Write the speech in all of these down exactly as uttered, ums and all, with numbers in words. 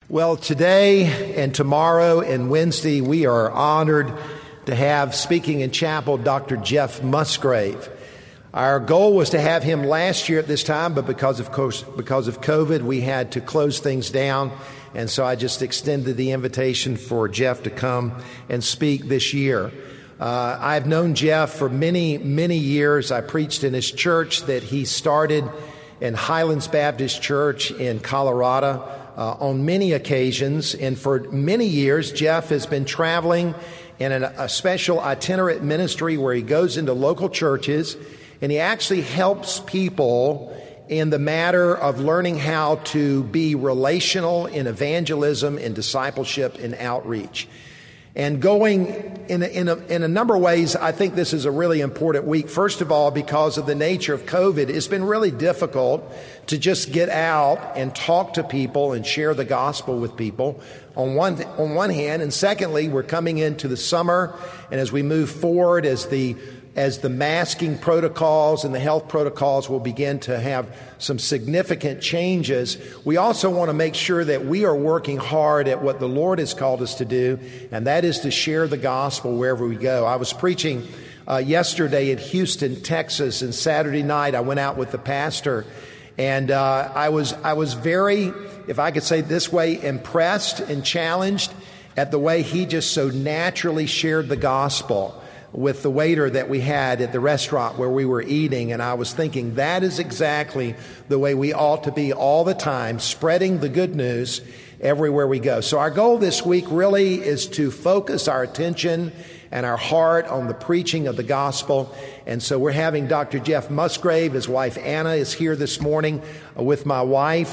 Well, today and tomorrow and Wednesday, we are honored to have speaking in chapel Doctor Jeff Musgrave. Our goal was to have him last year at this time, but because of course, because of COVID, we had to close things down. And so I just extended the invitation for Jeff to come and speak this year. Uh, I've known Jeff for many, many years. I preached in his church that he started in Highlands Baptist Church in Colorado. Uh, on many occasions, and for many years, Jeff has been traveling in an, a special itinerant ministry where he goes into local churches and he actually helps people in the matter of learning how to be relational in evangelism, in discipleship, in outreach. And going in a, in, a, in a number of ways, I think this is a really important week. First of all, because of the nature of COVID, it's been really difficult to just get out and talk to people and share the gospel with people on one, on one hand. And secondly, we're coming into the summer. And as we move forward, as the as the masking protocols and the health protocols will begin to have some significant changes, we also want to make sure that we are working hard at what the Lord has called us to do, and that is to share the gospel wherever we go. I was preaching uh, yesterday in Houston, Texas, and Saturday night I went out with the pastor, and uh, I was I was very, if I could say it this way, impressed and challenged at the way he just so naturally shared the gospel with the waiter that we had at the restaurant where we were eating. And I was thinking that is exactly the way we ought to be all the time, spreading the good news everywhere we go. So our goal this week really is to focus our attention and our heart on the preaching of the gospel. And so we're having Doctor Jeff Musgrave, his wife Anna is here this morning with my wife,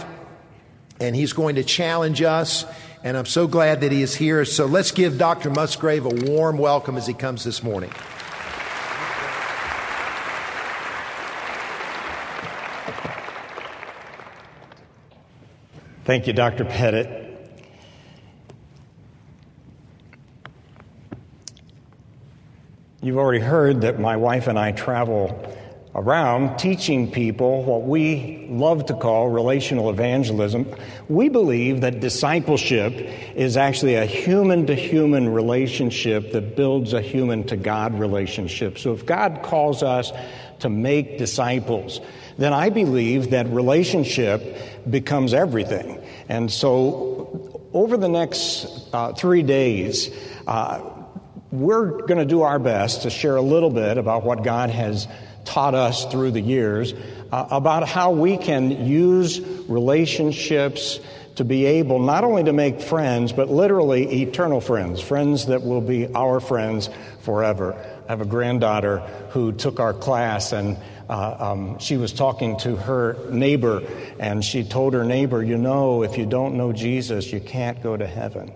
and he's going to challenge us. And I'm so glad that he is here. So let's give Doctor Musgrave a warm welcome as he comes this morning. Thank you, Doctor Pettit. You've already heard that my wife and I travel around teaching people what we love to call relational evangelism. We believe that discipleship is actually a human-to-human relationship that builds a human-to-God relationship. So if God calls us to make disciples, then I believe that relationship becomes everything. And so over the next uh, three days, uh, we're going to do our best to share a little bit about what God has taught us through the years uh, about how we can use relationships to be able not only to make friends, but literally eternal friends, friends that will be our friends forever. I have a granddaughter who took our class, and uh, um, she was talking to her neighbor, and she told her neighbor, you know, if you don't know Jesus, you can't go to heaven.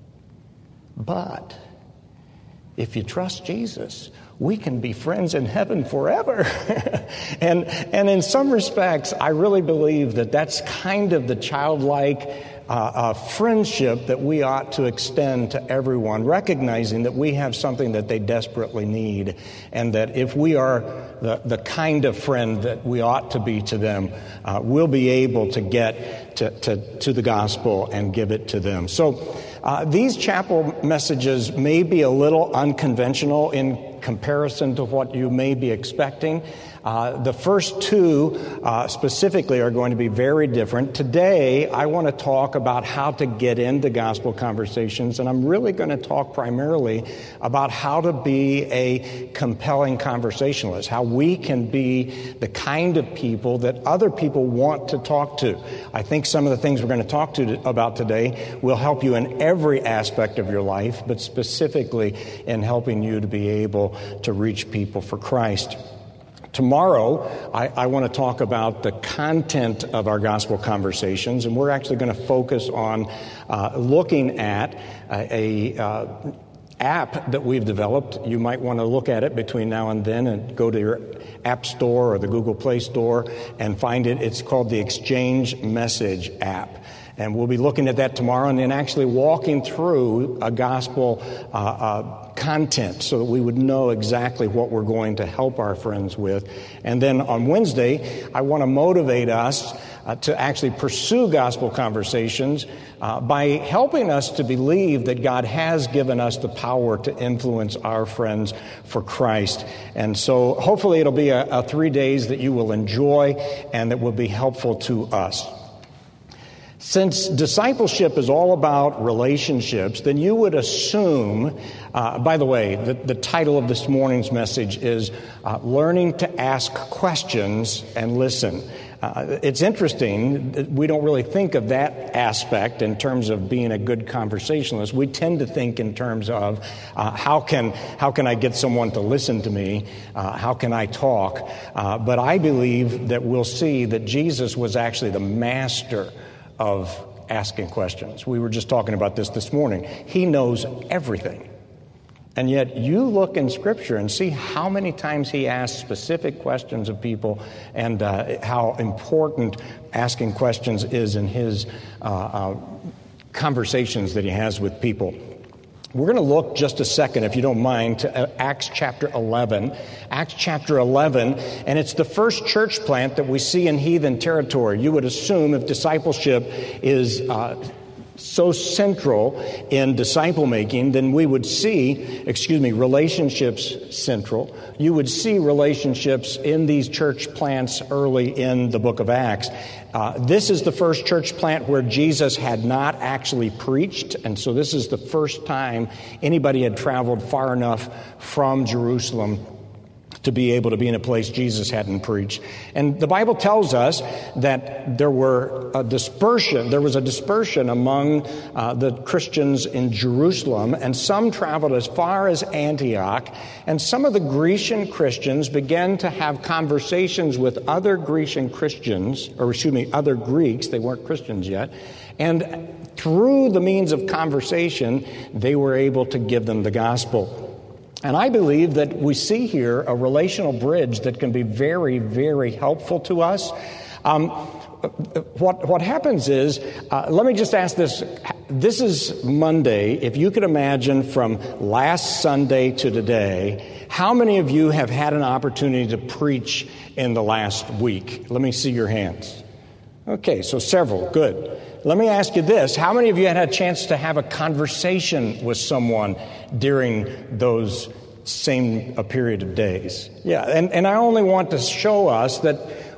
But if you trust Jesus, we can be friends in heaven forever. and and in some respects, I really believe that that's kind of the childlike uh, uh, friendship that we ought to extend to everyone, recognizing that we have something that they desperately need, and that if we are the, the kind of friend that we ought to be to them, uh, we'll be able to get to, to, to the gospel and give it to them. So uh, these chapel messages may be a little unconventional in comparison to what you may be expecting. Uh, the first two uh, specifically are going to be very different. Today, I want to talk about how to get into gospel conversations, and I'm really going to talk primarily about how to be a compelling conversationalist, how we can be the kind of people that other people want to talk to. I think some of the things we're going to talk to about today will help you in every aspect of your life, but specifically in helping you to be able to reach people for Christ. Tomorrow, I, I want to talk about the content of our gospel conversations, and we're actually going to focus on uh, looking at a, a uh, app that we've developed. You might want to look at it between now and then and go to your App Store or the Google Play Store and find it. It's called the Exchange Message app. And we'll be looking at that tomorrow and then actually walking through a gospel uh, uh, content so that we would know exactly what we're going to help our friends with. And then on Wednesday, I want to motivate us uh, to actually pursue gospel conversations uh, by helping us to believe that God has given us the power to influence our friends for Christ. And so hopefully it'll be a, a three days that you will enjoy and that will be helpful to us. Since discipleship is all about relationships, then you would assume, uh, by the way, the, the title of this morning's message is uh, Learning to Ask Questions and Listen. Uh, it's interesting, we don't really think of that aspect in terms of being a good conversationalist. We tend to think in terms of uh, how can how can I get someone to listen to me? Uh, how can I talk? Uh, but I believe that we'll see that Jesus was actually the master of asking questions. We were just talking about this this morning. He knows everything. And yet you look in Scripture and see how many times he asked specific questions of people and uh, how important asking questions is in his uh, uh, conversations that he has with people. We're going to look just a second, if you don't mind, to Acts chapter eleven. Acts chapter eleven, and it's the first church plant that we see in heathen territory. You would assume if discipleship is uh, so central in disciple making, then we would see, excuse me, relationships central. You would see relationships in these church plants early in the book of Acts. Uh, this is the first church plant where Jesus had not actually preached, and so this is the first time anybody had traveled far enough from Jerusalem to be able to be in a place Jesus hadn't preached. And the Bible tells us that there were a dispersion, there was a dispersion among uh, the Christians in Jerusalem, and some traveled as far as Antioch, and some of the Grecian Christians began to have conversations with other Grecian Christians, or excuse me, other Greeks, they weren't Christians yet, and through the means of conversation, they were able to give them the gospel. And I believe that we see here a relational bridge that can be very, very helpful to us. Um, what what happens is, uh, let me just ask this. This is Monday. If you could imagine from last Sunday to today, how many of you have had an opportunity to preach in the last week? Let me see your hands. Okay, so several. Good. Let me ask you this. How many of you had a chance to have a conversation with someone during those same a period of days? Yeah, and, and I only want to show us that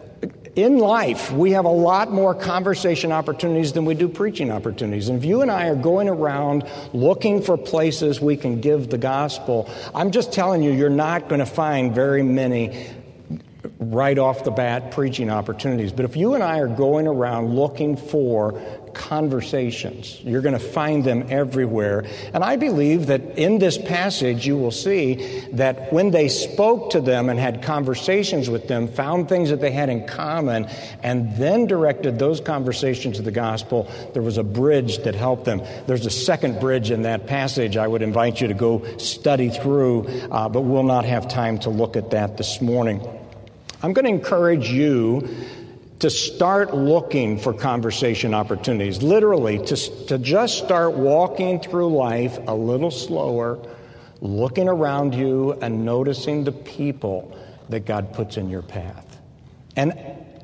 in life, we have a lot more conversation opportunities than we do preaching opportunities. And if you and I are going around looking for places we can give the gospel, I'm just telling you, you're not going to find very many right off the bat preaching opportunities. But if you and I are going around looking for conversations, you're going to find them everywhere. And I believe that in this passage you will see that when they spoke to them and had conversations with them, found things that they had in common, and then directed those conversations to the gospel, there was a bridge that helped them. There's a second bridge in that passage I would invite you to go study through, uh, but we'll not have time to look at that this morning. I'm going to encourage you to start looking for conversation opportunities, literally to, to just start walking through life a little slower, looking around you and noticing the people that God puts in your path. And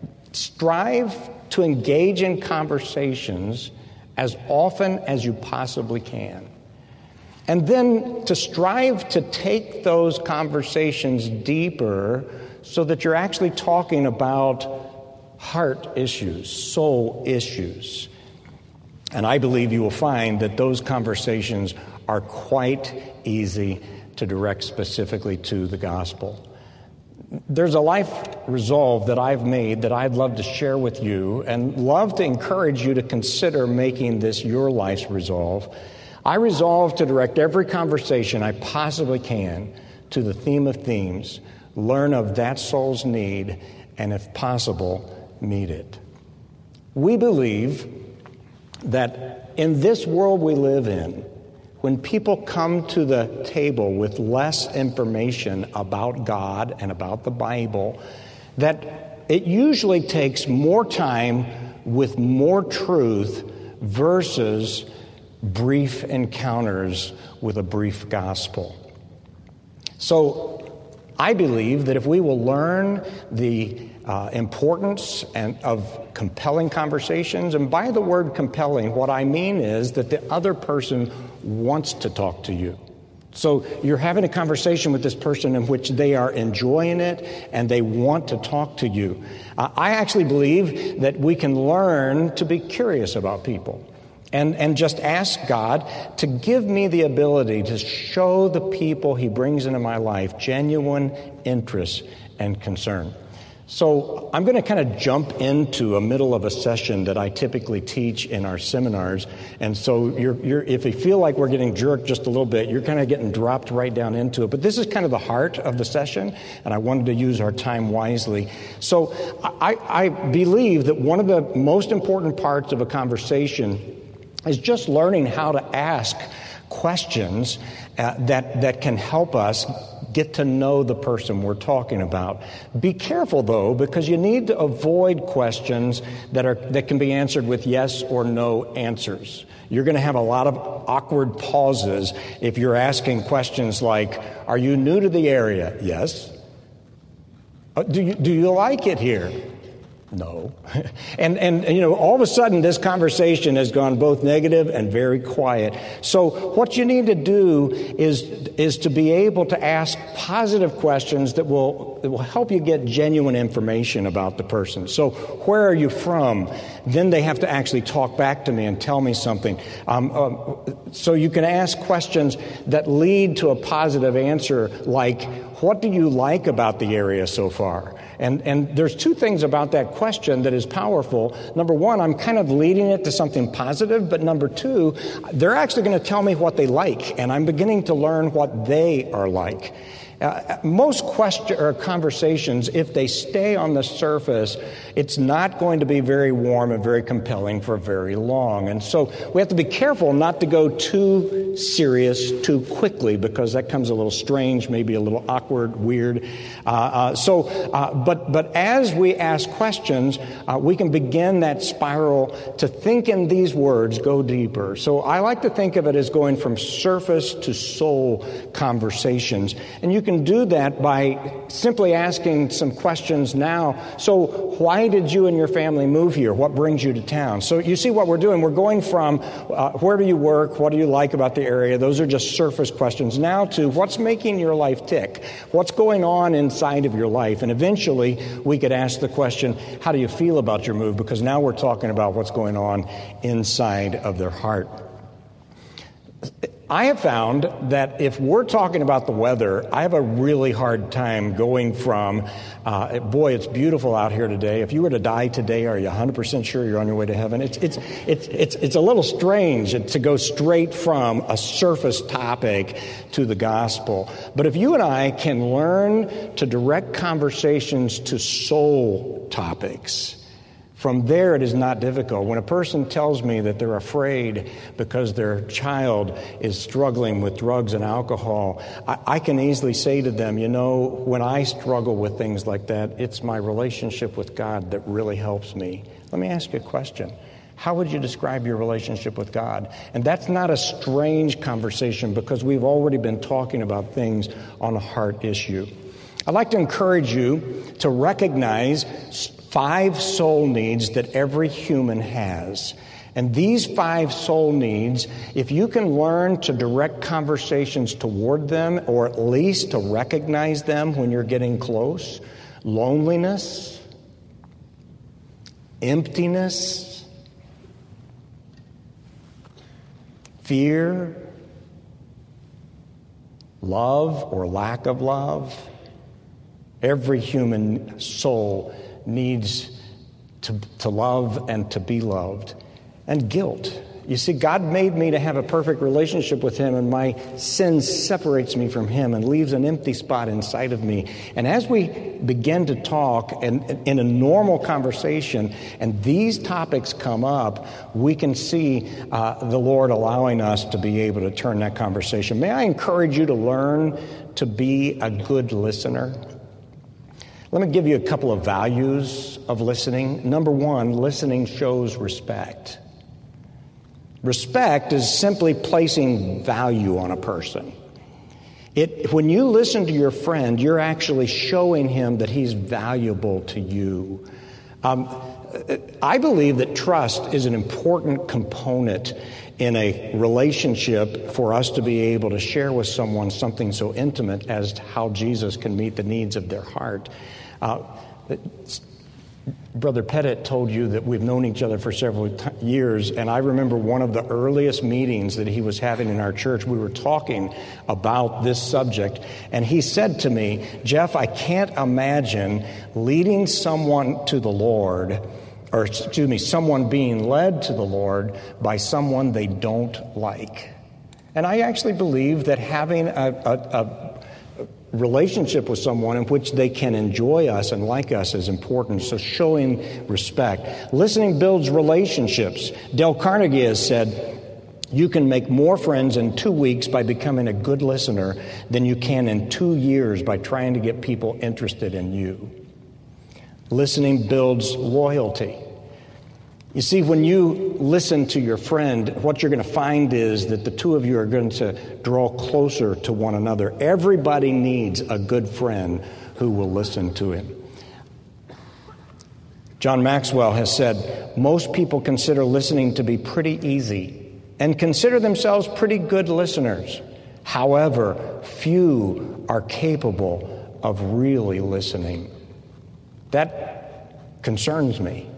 strive to engage in conversations as often as you possibly can. And then to strive to take those conversations deeper so that you're actually talking about heart issues, soul issues. And I believe you will find that those conversations are quite easy to direct specifically to the gospel. There's a life resolve that I've made that I'd love to share with you and love to encourage you to consider making this your life's resolve. I resolve to direct every conversation I possibly can to the theme of themes, learn of that soul's need, and if possible, meet it. We believe that in this world we live in, when people come to the table with less information about God and about the Bible, that it usually takes more time with more truth versus brief encounters with a brief gospel. So I believe that if we will learn the uh, importance and of compelling conversations, and by the word compelling, what I mean is that the other person wants to talk to you. So you're having a conversation with this person in which they are enjoying it and they want to talk to you. Uh, I actually believe that we can learn to be curious about people and, and just ask God to give me the ability to show the people He brings into my life genuine interest and concern. So I'm going to kind of jump into a middle of a session that I typically teach in our seminars. And so you're, you're, if you feel like we're getting jerked just a little bit, you're kind of getting dropped right down into it. But this is kind of the heart of the session, and I wanted to use our time wisely. So I, I believe that one of the most important parts of a conversation is just learning how to ask questions uh, that, that can help us get to know the person we're talking about. Be careful, though, because you need to avoid questions that are that can be answered with yes or no answers. You're going to have a lot of awkward pauses if you're asking questions like, are you new to the area? Yes. Uh, do you, do you like it here? No. And, and, you know, all of a sudden this conversation has gone both negative and very quiet. So what you need to do is, is to be able to ask positive questions that will, that will help you get genuine information about the person. So where are you from? Then they have to actually talk back to me and tell me something. Um, um, so you can ask questions that lead to a positive answer, like, what do you like about the area so far? And and there's two things about that question that is powerful. Number one, I'm kind of leading it to something positive, but number two, they're actually going to tell me what they like, and I'm beginning to learn what they are like. Uh, most question or conversations, if they stay on the surface, it's not going to be very warm and very compelling for very long. And so we have to be careful not to go too serious too quickly, because that comes a little strange, maybe a little awkward, weird. Uh, uh, so, uh, but but as we ask questions, uh, we can begin that spiral to think in these words, go deeper. So I like to think of it as going from surface to soul conversations, and you can do that by simply asking some questions now. So why did you and your family move here? What brings you to town? So you see what we're doing. We're going from uh, where do you work? What do you like about the area? Those are just surface questions. Now to what's making your life tick? What's going on inside of your life? And eventually we could ask the question, how do you feel about your move? Because now we're talking about what's going on inside of their heart. I have found that if we're talking about the weather, I have a really hard time going from, uh, boy, it's beautiful out here today. If you were to die today, are you one hundred percent sure you're on your way to heaven? It's it's it's it's it's a little strange to go straight from a surface topic to the gospel. But if you and I can learn to direct conversations to soul topics, from there, it is not difficult. When a person tells me that they're afraid because their child is struggling with drugs and alcohol, I, I can easily say to them, you know, when I struggle with things like that, it's my relationship with God that really helps me. Let me ask you a question. How would you describe your relationship with God? And that's not a strange conversation, because we've already been talking about things on a heart issue. I'd like to encourage you to recognize five soul needs that every human has. And these five soul needs, if you can learn to direct conversations toward them, or at least to recognize them when you're getting close: loneliness, emptiness, fear, love or lack of love. Every human soul needs to, to love and to be loved. And guilt. You see, God made me to have a perfect relationship with Him, and my sin separates me from Him and leaves an empty spot inside of me. And as we begin to talk and in a normal conversation, and these topics come up, we can see uh, the Lord allowing us to be able to turn that conversation. May I encourage you to learn to be a good listener? Let me give you a couple of values of listening. Number one, listening shows respect. Respect is simply placing value on a person. It, when you listen to your friend, you're actually showing him that he's valuable to you. Um, I believe that trust is an important component in a relationship for us to be able to share with someone something so intimate as to how Jesus can meet the needs of their heart. Uh, Brother Pettit told you that we've known each other for several t- years, and I remember one of the earliest meetings that he was having in our church, we were talking about this subject, and he said to me, Jeff, I can't imagine leading someone to the Lord, or excuse me, someone being led to the Lord by someone they don't like. And I actually believe that having a, a, a relationship with someone in which they can enjoy us and like us is important. So showing respect. Listening builds relationships. Dale Carnegie has said, you can make more friends in two weeks by becoming a good listener than you can in two years by trying to get people interested in you. Listening builds loyalty. You see, when you listen to your friend, what you're going to find is that the two of you are going to draw closer to one another. Everybody needs a good friend who will listen to him. John Maxwell has said, most people consider listening to be pretty easy and consider themselves pretty good listeners. However, few are capable of really listening. That concerns me.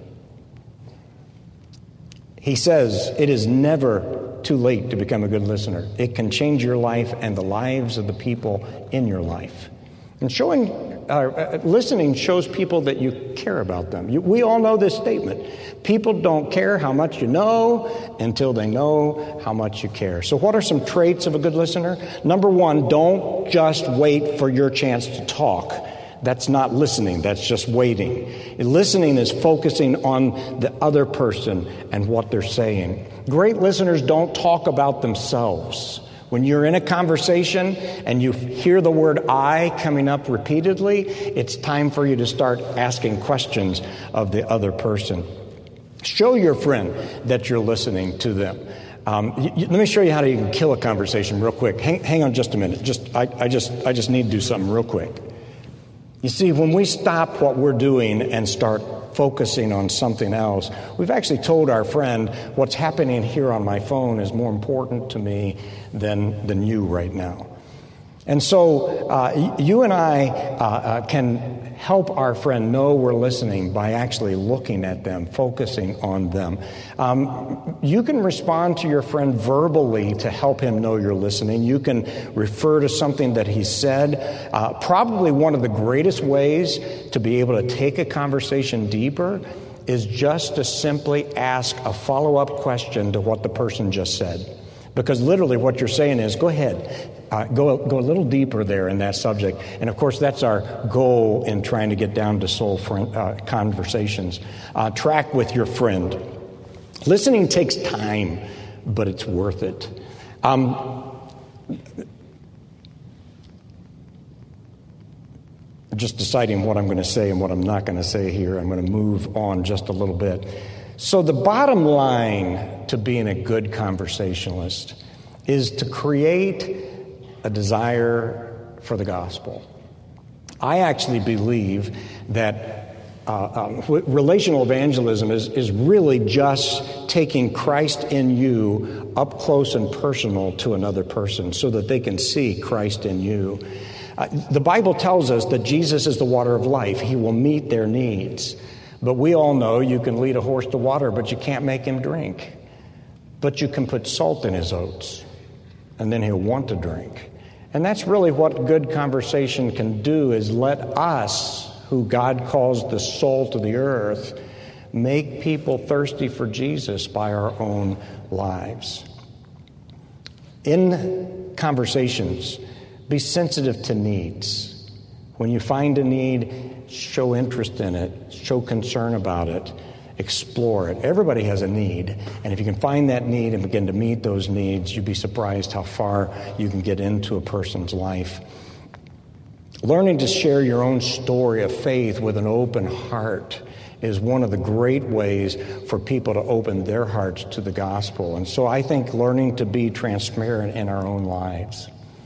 He says, it is never too late to become a good listener. It can change your life and the lives of the people in your life. And showing, uh, listening shows people that you care about them. You, we all know this statement. People don't care how much you know until they know how much you care. So what are some traits of a good listener? Number one, don't just wait for your chance to talk. That's not listening. That's just waiting. Listening is focusing on the other person and what they're saying. Great listeners don't talk about themselves. When you're in a conversation and you hear the word I coming up repeatedly, it's time for you to start asking questions of the other person. Show your friend that you're listening to them. Um, you, you, let me show you how to even kill a conversation real quick. Hang, hang on just a minute. Just I, I just I just need to do something real quick. You see, when we stop what we're doing and start focusing on something else, we've actually told our friend, what's happening here on my phone is more important to me than, than you right now. And so uh, you and I uh, uh, can help our friend know we're listening by actually looking at them, focusing on them. Um, you can respond to your friend verbally to help him know you're listening. You can refer to something that he said. Uh, probably one of the greatest ways to be able to take a conversation deeper is just to simply ask a follow-up question to what the person just said. Because literally what you're saying is, go ahead, uh, go, go a little deeper there in that subject. And of course, that's our goal in trying to get down to soul friend, uh, conversations. Uh, track with your friend. Listening takes time, but it's worth it. Um, just deciding what I'm going to say and what I'm not going to say here. I'm going to move on just a little bit. So the bottom line to being a good conversationalist is to create a desire for the gospel. I actually believe that uh, um, relational evangelism is, is really just taking Christ in you up close and personal to another person so that they can see Christ in you. Uh, the Bible tells us that Jesus is the water of life. He will meet their needs. But we all know you can lead a horse to water, but you can't make him drink. But you can put salt in his oats, and then he'll want to drink. And that's really what good conversation can do, is let us, who God calls the salt of the earth, make people thirsty for Jesus by our own lives. In conversations, be sensitive to needs. When you find a need, show interest in it, show concern about it, explore it. Everybody has a need, and if you can find that need and begin to meet those needs, you'd be surprised how far you can get into a person's life. Learning to share your own story of faith with an open heart is one of the great ways for people to open their hearts to the gospel. And so I think learning to be transparent in our own lives.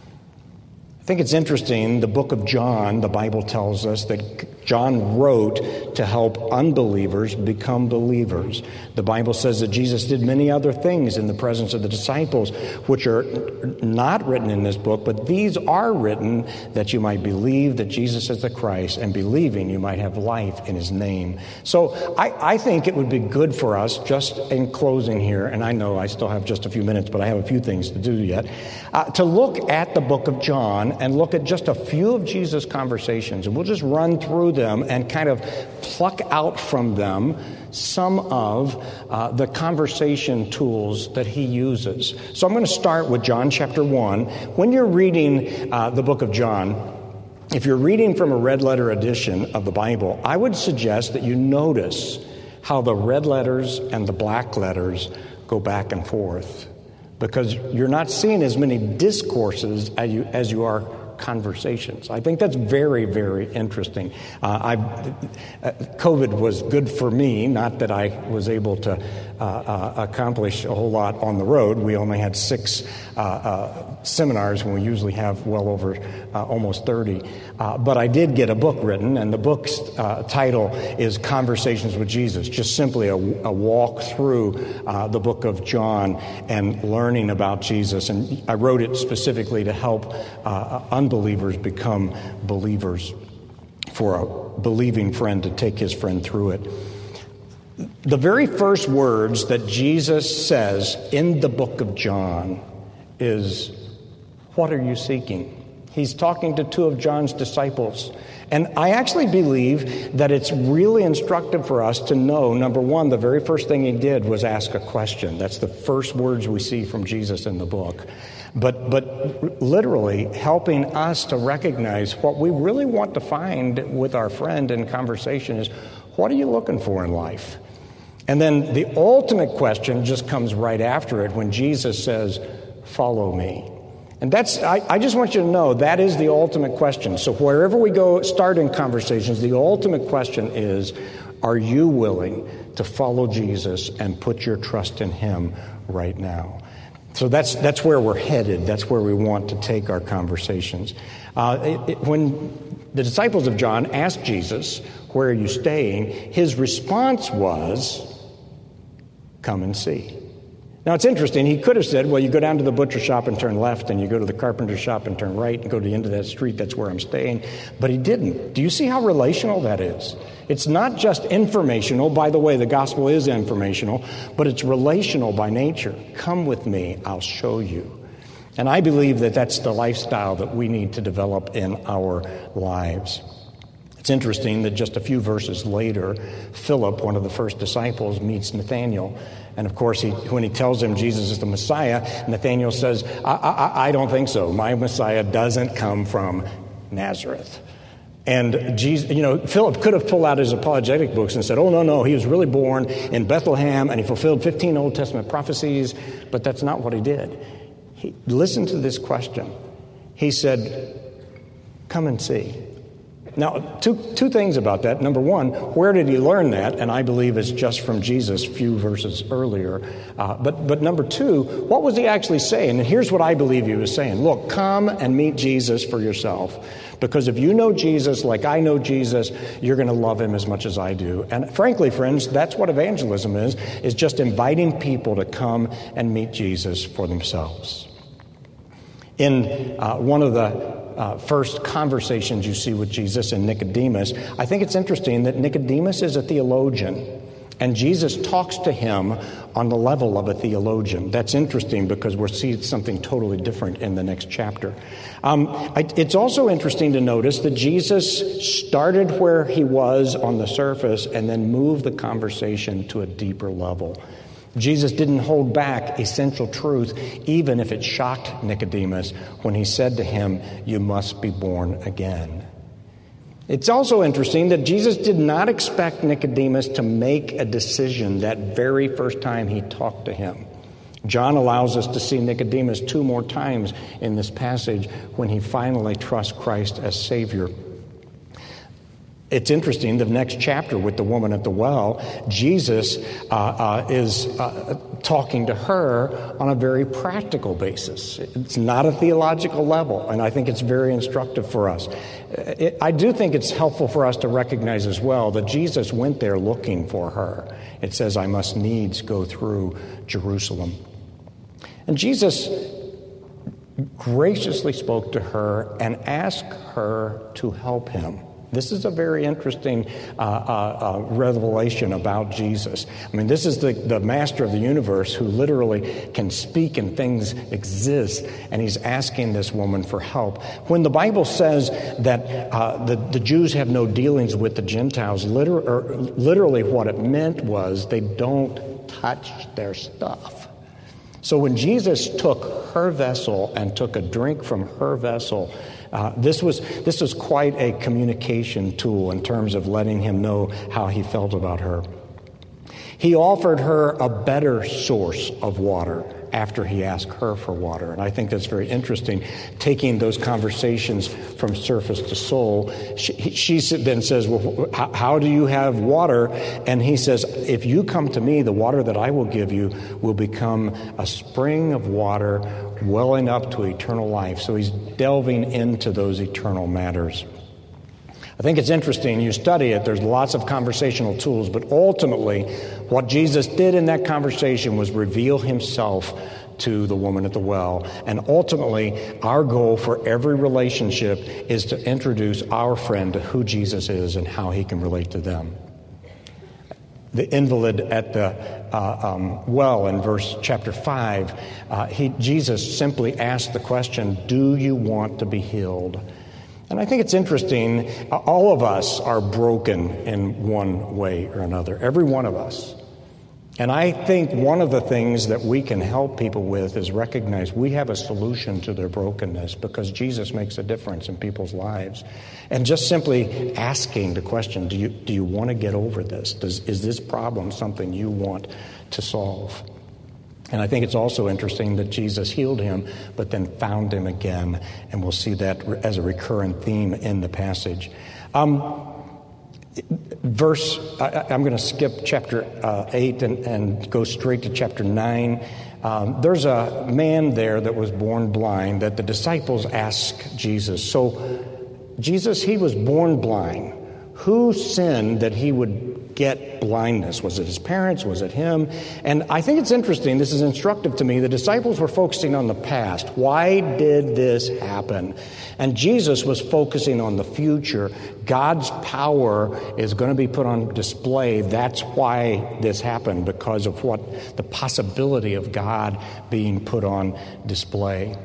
I think it's interesting, the book of John, the Bible tells us that John wrote to help unbelievers become believers. The Bible says that Jesus did many other things in the presence of the disciples, which are not written in this book, but these are written that you might believe that Jesus is the Christ, and believing you might have life in his name. So I, I think it would be good for us, just in closing here, and I know I still have just a few minutes, but I have a few things to do yet, uh, to look at the book of John and look at just a few of Jesus' conversations. And we'll just run through them and kind of pluck out from them some of uh, the conversation tools that he uses. So I'm going to start with John chapter one. When you're reading uh, the book of John, if you're reading from a red letter edition of the Bible, I would suggest that you notice how the red letters and the black letters go back and forth, because you're not seeing as many discourses as you, as you are conversations. I think that's very, very interesting. Uh, I, uh, COVID was good for me, not that I was able to uh, uh, accomplish a whole lot on the road. We only had six uh, uh, seminars when we usually have well over uh, almost thirty. Uh, but I did get a book written, and the book's uh, title is Conversations with Jesus, just simply a, a walk through uh, the book of John and learning about Jesus. And I wrote it specifically to help uh, unbelievers become believers, for a believing friend to take his friend through it. The very first words that Jesus says in the book of John is, "What are you seeking?" He's talking to two of John's disciples. And I actually believe that it's really instructive for us to know, number one, the very first thing he did was ask a question. That's the first words we see from Jesus in the book. But but literally helping us to recognize what we really want to find with our friend in conversation is, what are you looking for in life? And then the ultimate question just comes right after it when Jesus says, "Follow me." And that's, I, I just want you to know, that is the ultimate question. So wherever we go, start in conversations, the ultimate question is, are you willing to follow Jesus and put your trust in him right now? So that's that's where we're headed. That's where we want to take our conversations. Uh, it, it, when the disciples of John asked Jesus, "Where are you staying?" his response was, "Come and see." Now, it's interesting. He could have said, well, you go down to the butcher shop and turn left, and you go to the carpenter shop and turn right, and go to the end of that street. That's where I'm staying. But he didn't. Do you see how relational that is? It's not just informational. By the way, the gospel is informational, but it's relational by nature. Come with me. I'll show you. And I believe that that's the lifestyle that we need to develop in our lives. It's interesting that just a few verses later, Philip, one of the first disciples, meets Nathanael. And of course, he, when he tells him Jesus is the Messiah, Nathanael says, I, I, I don't think so. My Messiah doesn't come from Nazareth. And Jesus, you know, Philip could have pulled out his apologetic books and said, oh, no, no, he was really born in Bethlehem and he fulfilled fifteen Old Testament prophecies. But that's not what he did. He, listen to this question. He said, come and see. Now, two two things about that. Number one, where did he learn that? And I believe it's just from Jesus, a few verses earlier. Uh, but but number two, what was he actually saying? And here's what I believe he was saying. Look, come and meet Jesus for yourself. Because if you know Jesus like I know Jesus, you're going to love him as much as I do. And frankly, friends, that's what evangelism is, is just inviting people to come and meet Jesus for themselves. In uh, one of the Uh, first conversations you see with Jesus and Nicodemus, I think it's interesting that Nicodemus is a theologian, and Jesus talks to him on the level of a theologian. That's interesting because we're seeing something totally different in the next chapter. Um, I, it's also interesting to notice that Jesus started where he was on the surface and then moved the conversation to a deeper level. Jesus didn't hold back essential truth, even if it shocked Nicodemus when he said to him, you must be born again. It's also interesting that Jesus did not expect Nicodemus to make a decision that very first time he talked to him. John allows us to see Nicodemus two more times in this passage when he finally trusts Christ as Savior. It's interesting, the next chapter with the woman at the well, Jesus uh, uh, is uh, talking to her on a very practical basis. It's not a theological level, and I think it's very instructive for us. It, I do think it's helpful for us to recognize as well that Jesus went there looking for her. It says, I must needs go through Jerusalem. And Jesus graciously spoke to her and asked her to help him. This is a very interesting uh, uh, uh, revelation about Jesus. I mean, this is the, the master of the universe who literally can speak and things exist, and he's asking this woman for help. When the Bible says that uh, the, the Jews have no dealings with the Gentiles, liter- or literally what it meant was they don't touch their stuff. So when Jesus took her vessel and took a drink from her vessel, Uh, this was this was quite a communication tool in terms of letting him know how he felt about her. He offered her a better source of water after he asked her for water. And I think that's very interesting, taking those conversations from surface to soul. She, she then says, well, how do you have water? And he says, if you come to me, the water that I will give you will become a spring of water welling up to eternal life. So he's delving into those eternal matters. I think it's interesting. You study it, there's lots of conversational tools, but ultimately what Jesus did in that conversation was reveal himself to the woman at the well. And ultimately, our goal for every relationship is to introduce our friend to who Jesus is and how he can relate to them. The invalid at the uh, um, well in verse chapter five, uh, he, Jesus simply asked the question, do you want to be healed? And I think it's interesting, all of us are broken in one way or another, every one of us. And I think one of the things that we can help people with is recognize we have a solution to their brokenness because Jesus makes a difference in people's lives. And just simply asking the question, do you do you want to get over this? Does, is this problem something you want to solve? And I think it's also interesting that Jesus healed him, but then found him again. And we'll see that as a recurrent theme in the passage. Um, verse, I, I'm going to skip chapter uh, eight and, and go straight to chapter nine. Um, there's a man there that was born blind that the disciples ask Jesus. So, Jesus, he was born blind. Who sinned that he would get blindness? Was it his parents? Was it him? And I think it's interesting. This is instructive to me. The disciples were focusing on the past. Why did this happen? And Jesus was focusing on the future. God's power is going to be put on display. That's why this happened, because of what the possibility of God being put on display.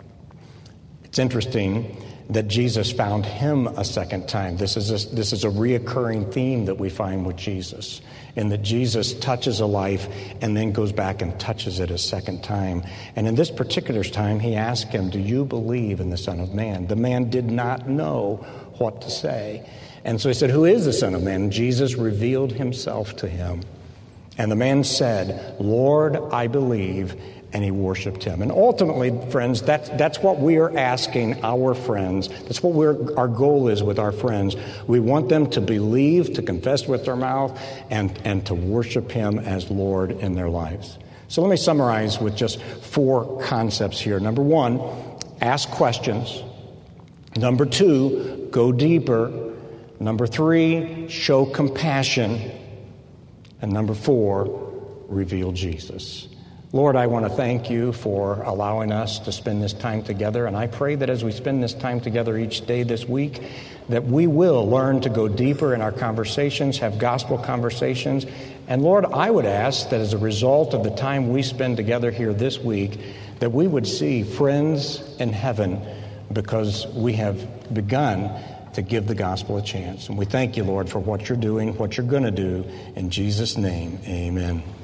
It's interesting that Jesus found him a second time. This is a, this is a reoccurring theme that we find with Jesus, in that Jesus touches a life and then goes back and touches it a second time. And in this particular time, he asked him, do you believe in the Son of Man? The man did not know what to say. And so he said, who is the Son of Man? And Jesus revealed himself to him. And the man said, Lord, I believe. And he worshiped him. And ultimately, friends, that's, that's what we are asking our friends. That's what we're, our goal is with our friends. We want them to believe, to confess with their mouth, and, and to worship him as Lord in their lives. So let me summarize with just four concepts here. Number one, ask questions. Number two, go deeper. Number three, show compassion. And number four, reveal Jesus. Lord, I want to thank you for allowing us to spend this time together. And I pray that as we spend this time together each day this week, that we will learn to go deeper in our conversations, have gospel conversations. And Lord, I would ask that as a result of the time we spend together here this week, that we would see friends in heaven because we have begun to give the gospel a chance. And we thank you, Lord, for what you're doing, what you're going to do. In Jesus' name, amen.